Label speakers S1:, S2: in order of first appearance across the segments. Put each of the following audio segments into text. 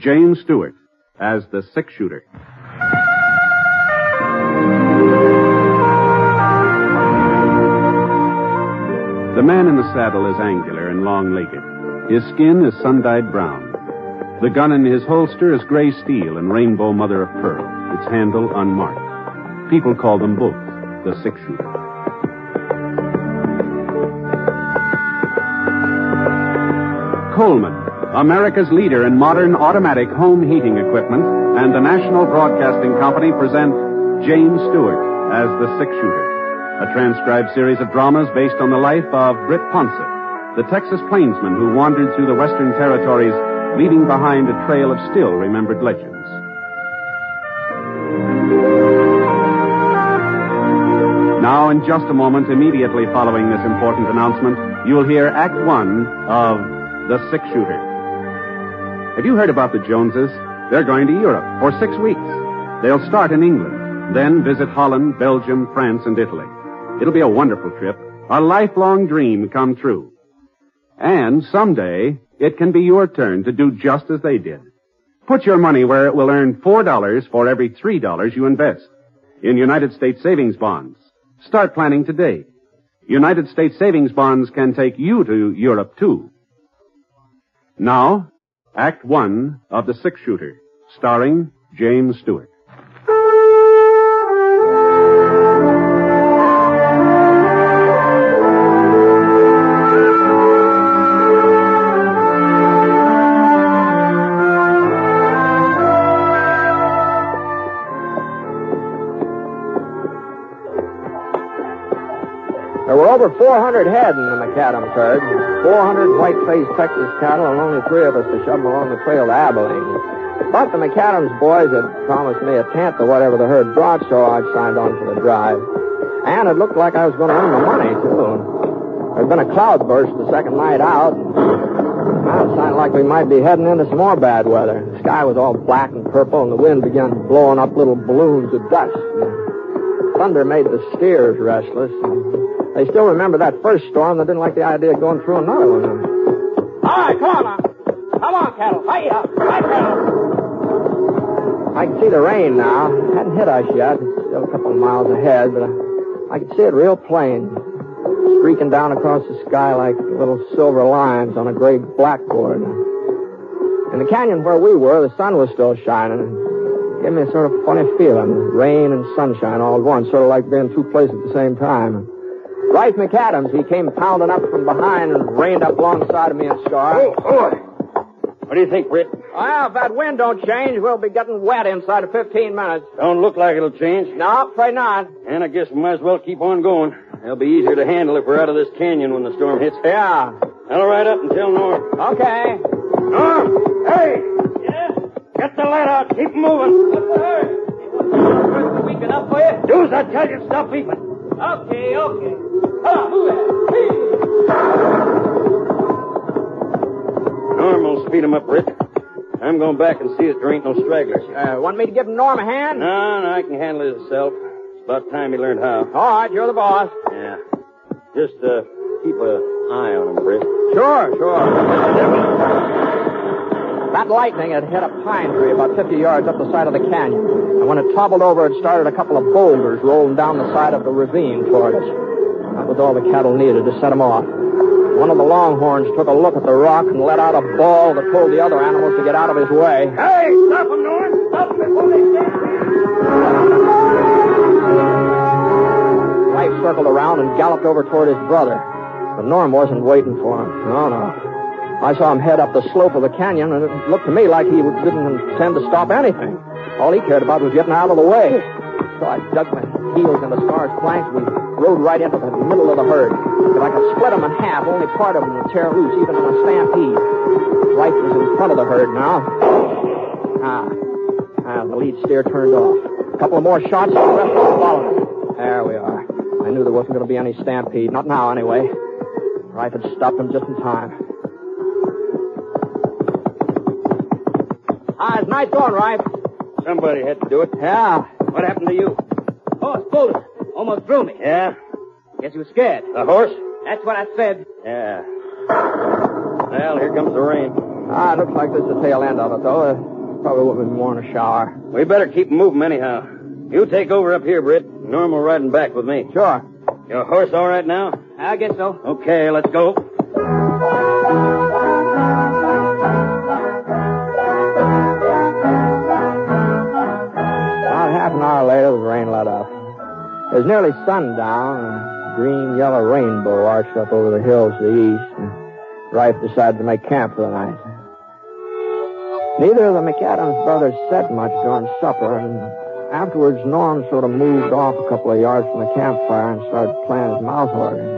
S1: James Stewart as the six-shooter. The man in the saddle is angular and long-legged. His skin is sun-dyed brown. The gun in his holster is gray steel and rainbow mother of pearl, its handle unmarked. People call them both the six-shooter. Coleman, America's leader in modern automatic home heating equipment, and the National Broadcasting Company present James Stewart as the six-shooter, a transcribed series of dramas based on the life of Britt Ponset, the Texas plainsman who wandered through the Western Territories, leaving behind a trail of still-remembered legends. Now, in just a moment, immediately following this important announcement, you'll hear Act One of The Six-Shooter. Have you heard about the Joneses? They're going to Europe for 6 weeks. They'll start in England, then visit Holland, Belgium, France, and Italy. It'll be a wonderful trip, a lifelong dream come true. And someday, it can be your turn to do just as they did. Put your money where it will earn $4 for every $3 you invest in United States savings bonds. Start planning today. United States savings bonds can take you to Europe, too. Now, Act One of The Six-Shooter, starring James Stewart.
S2: There were over 400 head in the McAdams herd, 400 white-faced Texas cattle, and only 3 of us to shove them along the trail to Abilene. But the McAdams boys had promised me a tenth of whatever the herd brought, so I signed on for the drive. And it looked like I was going to earn the money, too. There'd been a cloudburst the second night out. Well, it sounded like we might be heading into some more bad weather. The sky was all black and purple, and the wind began blowing up little balloons of dust. Thunder made the steers restless. They still remember that first storm. They didn't like the idea of going through another one.
S3: All right, come on now. Come on, cattle. Hi-ya. Hi, cattle.
S2: I can see the rain now. It hadn't hit us yet. It's still a couple of miles ahead, but I could see it real plain. Streaking down across the sky like little silver lines on a gray blackboard. In the canyon where we were, the sun was still shining. It gave me a sort of funny feeling. Rain and sunshine all at once, sort of like being two places at the same time. Rife McAdams, he came pounding up from behind and reined up alongside of me and Scar.
S4: Oh, boy. What do you think, Britt?
S2: Well, if that wind don't change, we'll be getting wet inside of 15 minutes.
S4: Don't look like it'll change.
S2: No, afraid not.
S4: And I guess we might as well keep on going. It'll be easier to handle if we're out of this canyon when the storm hits.
S2: Yeah.
S4: I'll ride up and tell Norm.
S2: Okay.
S4: Norm! Hey!
S3: Yeah?
S4: Get the light out. Keep moving.
S3: What's the hurry? Is weak enough for you?
S4: Do as I tell you. Stop beeping.
S3: Okay. Come on, move it.
S4: Norm will speed him up, Britt. I'm going back and see that there ain't no stragglers.
S2: Want me to give Norm a hand?
S4: No, I can handle it myself. It's about time he learned how.
S2: All right, you're the boss.
S4: Yeah. Just keep an eye on him, Britt.
S2: Sure. That lightning had hit a pine tree about 50 yards up the side of the canyon. And when it toppled over, it started a couple of boulders rolling down the side of the ravine toward us. That was all the cattle needed to set them off. One of the longhorns took a look at the rock and let out a bawl that told the other animals to get out of his way.
S4: Hey, stop him, Norm. Stop him before they stand.
S2: Life circled around and galloped over toward his brother. But Norm wasn't waiting for him. No. I saw him head up the slope of the canyon, and it looked to me like he didn't intend to stop anything. All he cared about was getting out of the way. So I dug my heels into Scar's flanks. We rode right into the middle of the herd. If I could split them in half, only part of them would tear loose, even in a stampede. Life was in front of the herd now. The lead steer turned off. A couple of more shots, and the rest of them followed. There we are. I knew there wasn't going to be any stampede. Not now, anyway. Rife had stopped him just in time. How's night going, Rife?
S4: Somebody had to do it.
S2: Yeah.
S4: What happened to you?
S3: Horse pulled us. Almost threw me.
S4: Yeah?
S3: Guess he was scared.
S4: The horse?
S3: That's what I said.
S4: Yeah. Well, here comes the rain.
S2: It looks like this is the tail end of it, though. Probably would have been more in a shower.
S4: We better keep moving anyhow. You take over up here, Britt. Norm will riding back with me.
S2: Sure.
S4: Your horse all right now?
S3: I guess so.
S4: Okay, let's go.
S2: About half an hour later, the rain let up. It was nearly sundown, and a green-yellow rainbow arched up over the hills to the east, and Rife decided to make camp for the night. Neither of the McAdams brothers said much during supper, and afterwards Norm sort of moved off a couple of yards from the campfire and started playing his mouth organ.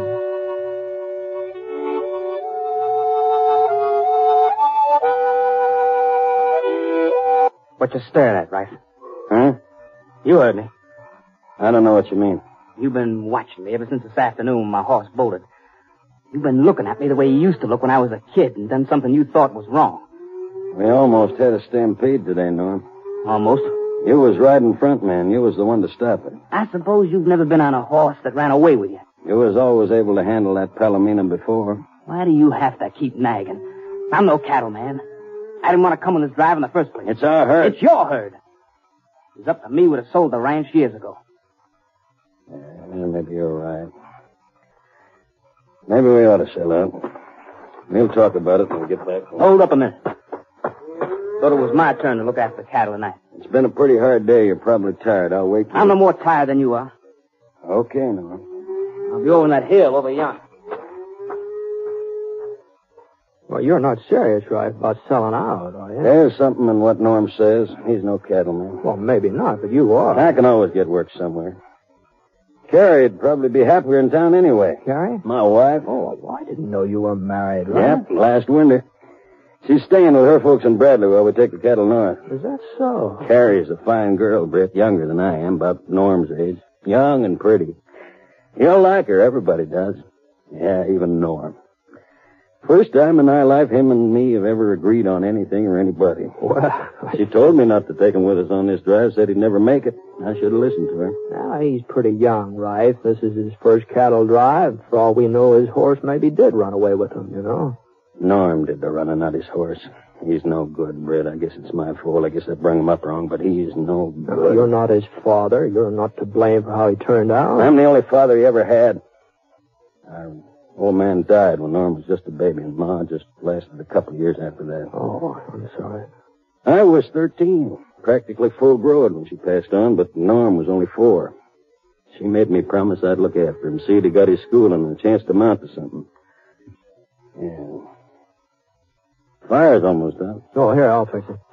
S3: What you staring at, Rife?
S4: Huh?
S3: You heard me.
S4: I don't know what you mean.
S3: You've been watching me ever since this afternoon when my horse bolted. You've been looking at me the way you used to look when I was a kid and done something you thought was wrong.
S4: We almost had a stampede today, Norm.
S3: Almost.
S4: You was riding front, man. You was the one to stop it.
S3: I suppose you've never been on a horse that ran away with you.
S4: You was always able to handle that Palomino before.
S3: Why do you have to keep nagging? I'm no cattleman. I didn't want to come on this drive in the first place.
S4: It's our herd.
S3: It's your herd. It was up to me would have sold the ranch years ago.
S4: Yeah, maybe you're right. Maybe we ought to sell out. We'll talk about it when we get back home.
S3: Hold up a minute. Thought it was my turn to look after the cattle tonight.
S4: It's been a pretty hard day. You're probably tired. I'll wait till...
S3: I'm no more tired than you are.
S4: Okay, Norm.
S3: I'll be over on that hill over yonder.
S2: Well, you're not serious, Rife, about selling out, are you?
S4: There's something in what Norm says. He's no cattleman.
S2: Well, maybe not, but you are.
S4: I can always get work somewhere. Carrie'd probably be happier in town anyway.
S2: Carrie?
S4: My wife.
S2: Oh, well, I didn't know you were married, right?
S4: Yep, last winter. She's staying with her folks in Bradley while we take the cattle north.
S2: Is that so?
S4: Carrie's a fine girl, Britt, younger than I am, about Norm's age. Young and pretty. You'll like her, everybody does. Yeah, even Norm. First time in our life him and me have ever agreed on anything or anybody.
S2: Well,
S4: She told me not to take him with us on this drive, said he'd never make it. I should have listened to her.
S2: now, he's pretty young, Rife. This is his first cattle drive. For all we know, his horse maybe did run away with him, you know.
S4: Norm did the running, not his horse. He's no good, Britt. I guess it's my fault. I guess I brung him up wrong, but he's no good.
S2: You're not his father. You're not to blame for how he turned out.
S4: I'm the only father he ever had. Our old man died when Norm was just a baby, and Ma just lasted a couple of years after that.
S2: Oh, I'm sorry.
S4: I was 13, practically full-grown when she passed on, but Norm was only 4. She made me promise I'd look after him, see that he got his schooling and a chance to mount to something. Yeah. Fire's almost out.
S2: Oh, here, I'll fix it.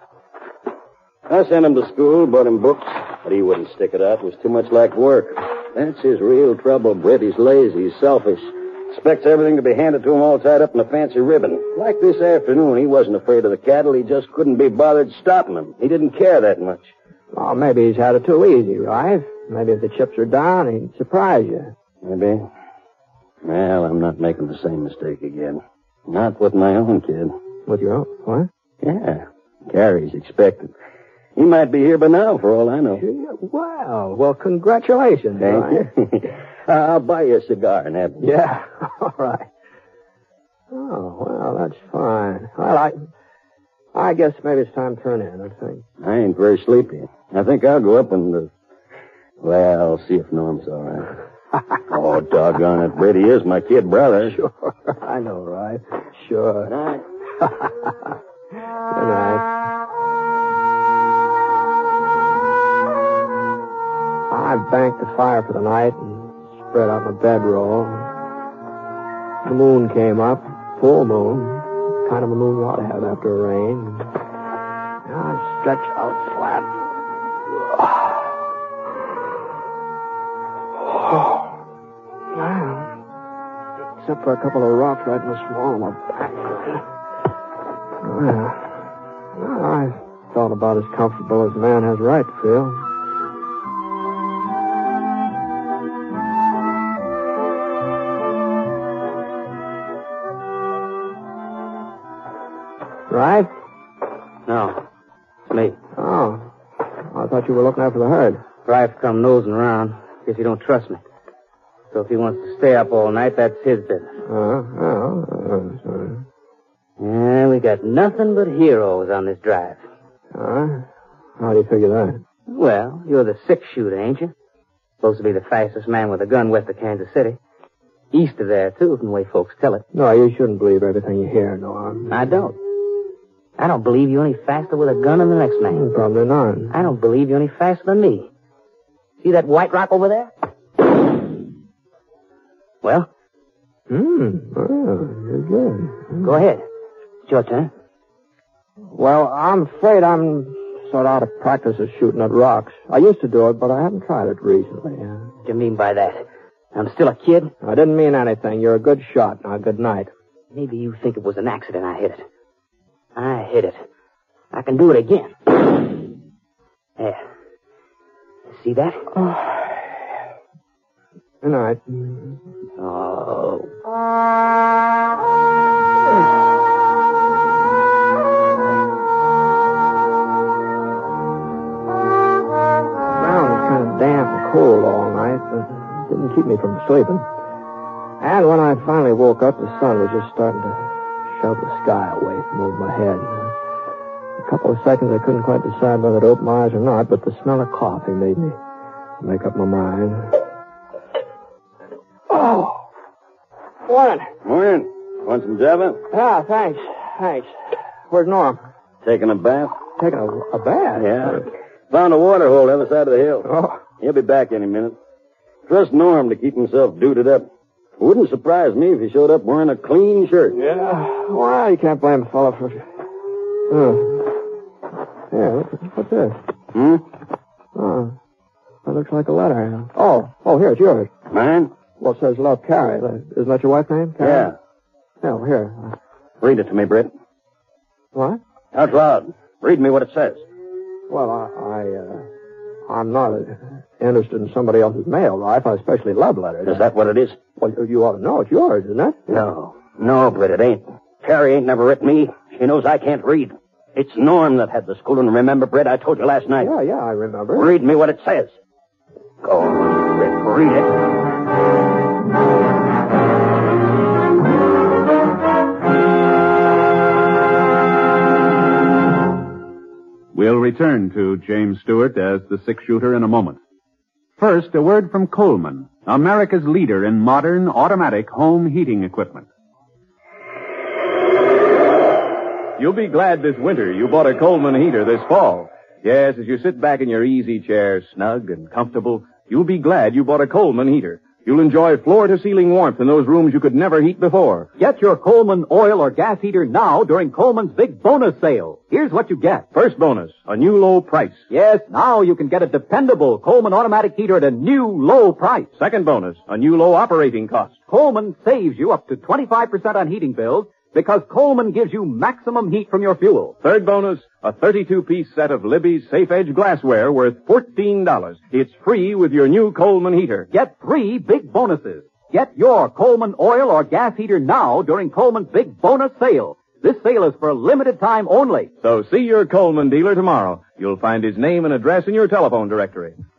S4: I sent him to school, bought him books, but he wouldn't stick it out. It was too much like work. That's his real trouble, Britt. He's lazy, he's selfish. Expects everything to be handed to him all tied up in a fancy ribbon. Like this afternoon, he wasn't afraid of the cattle. He just couldn't be bothered stopping them. He didn't care that much.
S2: Well, maybe he's had it too easy, Rife. Maybe if the chips are down, he'd surprise you.
S4: Maybe. Well, I'm not making the same mistake again. Not with my own kid.
S2: With your own, what?
S4: Yeah. Carrie's expected. He might be here by now, for all I know.
S2: Well, congratulations, Rife.
S4: Thank you. I'll buy you a cigar and have one.
S2: Yeah, all right. Oh, well, that's fine. Well, I guess maybe it's time to turn in, I think.
S4: I ain't very sleepy. I think I'll go up and, well, see if Norm's all right. Oh, doggone it, Britt, he is my kid brother.
S2: Sure, I know, right? Sure.
S4: Good night.
S2: Good night. I banked the fire for the night and spread out my bedroll. The moon came up, full moon, kind of a moon you ought to have after a rain. I stretched out flat. Well, except for a couple of rocks right in the small of my back. Well, I felt about as comfortable as a man has a right to feel. Right?
S3: No. It's me.
S2: Oh. I thought you were looking after the herd.
S3: Rife come nosing around. Guess he don't trust me. So if he wants to stay up all night, that's his business.
S2: Sorry.
S3: Yeah, we got nothing but heroes on this drive.
S2: Huh? How do you figure that?
S3: Well, you're the six-shooter, ain't you? Supposed to be the fastest man with a gun west of Kansas City. East of there, too, from the way folks tell it.
S2: No, you shouldn't believe everything you hear, Norm.
S3: I don't. I don't believe you're any faster with a gun than the next man.
S2: Probably not.
S3: I don't believe you're any faster than me. See that white rock over there? Well?
S2: Oh, you're good.
S3: Go ahead. It's your turn.
S2: Well, I'm afraid I'm sort of out of practice of shooting at rocks. I used to do it, but I haven't tried it recently.
S3: What do you mean by that? I'm still a kid?
S2: I didn't mean anything. You're a good shot. Now, good night.
S3: Maybe you think it was an accident I hit it. I hit it. I can do it again. There. See that?
S2: Good night.
S3: Oh.
S2: The ground was kind of damp and cold all night, but it didn't keep me from sleeping. And when I finally woke up, the sun was just starting to shove the sky away from over my head. A couple of seconds, I couldn't quite decide whether to open my eyes or not, but the smell of coffee made me make up my mind. Oh! Morning.
S4: Morning. Want some Java?
S2: Yeah, thanks. Where's Norm?
S4: Taking a bath?
S2: Taking a bath?
S4: Yeah. Found a water hole the other side of the hill.
S2: Oh.
S4: He'll be back any minute. Trust Norm to keep himself duded up. It wouldn't surprise me if he showed up wearing a clean shirt.
S2: Yeah. Well, you can't blame a fellow for... Yeah, what's this? Oh, that looks like a letter. Oh, here, it's yours.
S4: Mine?
S2: Well, it says Love, Carrie. Isn't that your wife's name? Carrie?
S4: Yeah.
S2: Yeah, well, here.
S4: Read it to me, Britt.
S2: What?
S4: Out loud. Read me what it says.
S2: Well, I'm not interested in somebody else's mail, Ralph. I especially love letters.
S4: Is that what it is?
S2: Well, you ought to know. It's yours, isn't it?
S4: No, Britt, it ain't. Carrie ain't never written me. She knows I can't read. It's Norm that had the schooling. Remember, Britt, I told you last night.
S2: Yeah, I remember.
S4: Read me what it says. Go on, Britt, read it.
S1: We'll return to James Stewart as the six-shooter in a moment. First, a word from Coleman, America's leader in modern automatic home heating equipment.
S5: You'll be glad this winter you bought a Coleman heater this fall. Yes, as you sit back in your easy chair, snug and comfortable, you'll be glad you bought a Coleman heater. You'll enjoy floor-to-ceiling warmth in those rooms you could never heat before.
S6: Get your Coleman oil or gas heater now during Coleman's big bonus sale. Here's what you get.
S5: First bonus, a new low price.
S6: Yes, now you can get a dependable Coleman automatic heater at a new low price.
S5: Second bonus, a new low operating cost.
S6: Coleman saves you up to 25% on heating bills because Coleman gives you maximum heat from your fuel.
S5: Third bonus, a 32-piece set of Libby's Safe Edge glassware worth $14. It's free with your new Coleman heater.
S6: Get 3 big bonuses. Get your Coleman oil or gas heater now during Coleman's big bonus sale. This sale is for a limited time only.
S5: So see your Coleman dealer tomorrow. You'll find his name and address in your telephone directory.